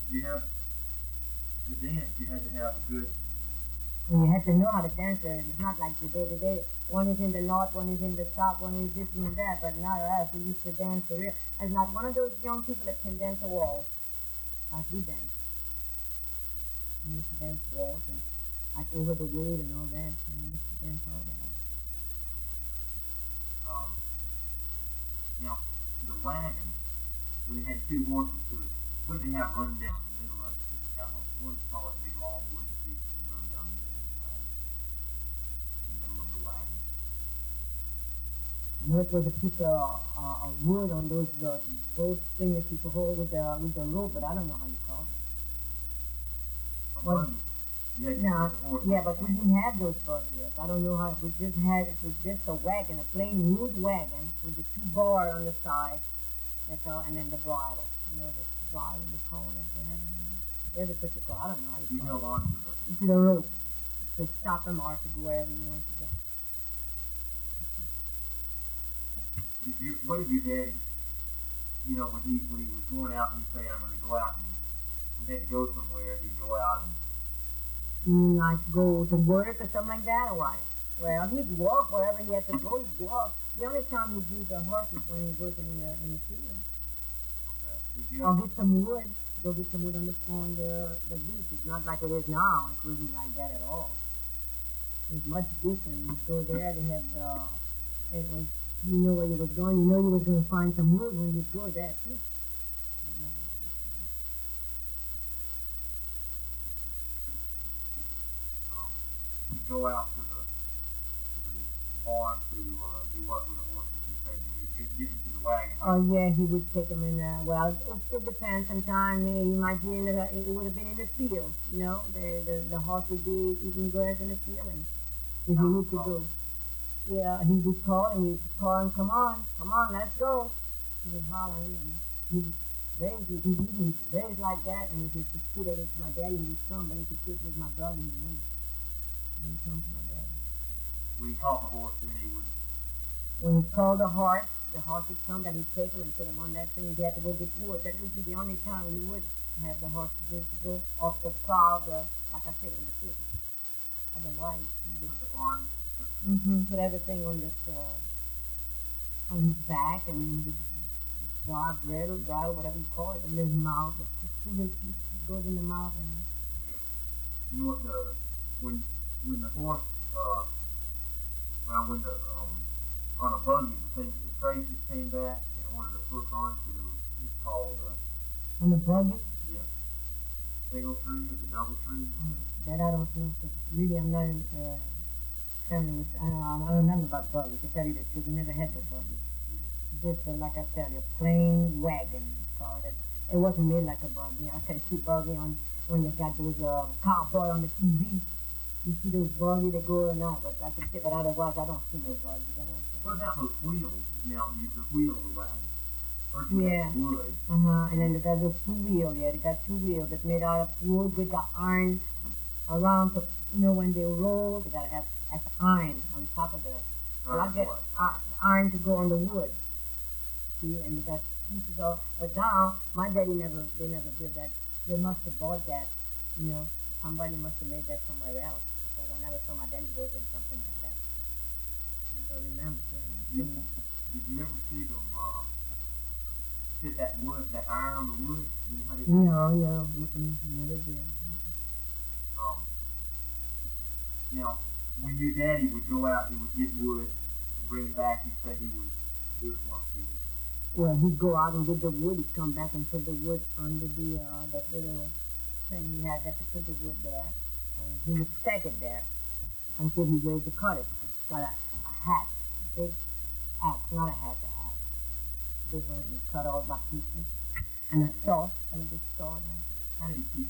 You have to dance. You had to have a good. And you have to know how to dance. It's not like today. One is in the north, one is in the south, one is this and that. But not us. We used to dance for real. There's not one of those young people that can dance a waltz like we dance. We used to dance waltz and like over the weight and all that. We used to dance all that. Now, the wagon, when it had two horses to it, what did they have run down the middle of it? Did it have a, what do you call that big long wooden piece that would run down the middle of the wagon? The middle of the wagon. I know it was a piece of wood on those things that you could hold with the rope, but I don't know how you call that. A buggy. You had to No, put the horse yeah, but we didn't have those buggies. I don't know how. We just had it was just a wagon, a plain wood wagon with the two bars on the side. That's all, and then the bridle. You know the bridle they call it. They have in there. There's a particular. I don't know how you You call held it. on To the rope to stop them or to go wherever you want to go. what did your daddy, you know, when he was going out and he'd say, I'm going to go out and we had to go somewhere, he'd go out and Like go to work or something like that, or what? Well, he'd walk wherever he had to go. He'd walk. The only time he'd use the horse is when he's working in the field. okay. He'd get Or up, get some wood. Go get some wood on the beach. It's not like it is now. It wasn't like that at all. It was much different. You'd go there. They had it was you know where you was going. You know you was going to find some wood when you'd go there too. he'd go out to the barn to do what with the horses. He'd say, you need to get into the wagon. Oh yeah, he would take them in there. Well, it depends. Sometimes he might be in the. It would have been in the field. You know, the horse would be eating grass in the field, and if he need to go, yeah, he would call and he'd call him, come on, let's go. He would holler him, and he would raise. If he's eating, he'd raise like that, and if he could see that it's my daddy, he would come. But if he could see it was my brother, he wouldn't. He wouldn't come to my brother. When he caught the horse, then he would. When he called the horse would come, that he'd take him and put him on that thing. He had to go get wood. That would be the only time he would have the horse to go off the plow, like I say, in the field. Otherwise, he would Put the horn. put everything on this on his back and his bridle, whatever you call it, and his mouth. The two little pieces goes in the mouth, and You know what when the horse when the on a buggy the thing the traces came back in order to hook onto is called on the buggy. yeah single tree or the double tree. That I don't know. Cause really, I'm not family with. I don't know nothing about buggies. To tell you the truth, we never had no buggies. Yeah. Just like I tell you, plain wagon called it. It wasn't made like a buggy. I can see buggy on when they got those cowboy on the TV. You see those buggy that go or not, but I can see. But otherwise, I don't see no buggies. I don't see. What about those wheels? Now the wheel of the wagon. First you Yeah. have the wood. And then they got those two wheels. Yeah, they got two wheels that's made out of wood with the iron around. So when they roll, they gotta have that iron on top of the. Well, I get iron to go on the wood. See, and they got pieces of. But now my daddy they never built that. They must have bought that. Somebody must have made that somewhere else because I never saw my daddy working something like that. Never remember. Did you ever see them hit that wood, that iron on the wood? You know how they No, never did. Now, when your daddy would go out, he would get wood and bring it back. He'd say he was doing what? Well, he'd go out and get the wood. He'd come back and put the wood under that little thing he had that to put the wood there, and he would stack it there until he's ready to cut it. Got a hatch, big axe, not a hatch, an axe. Big one, and cut all by pieces, and a saw, one of those saw there. How did he keep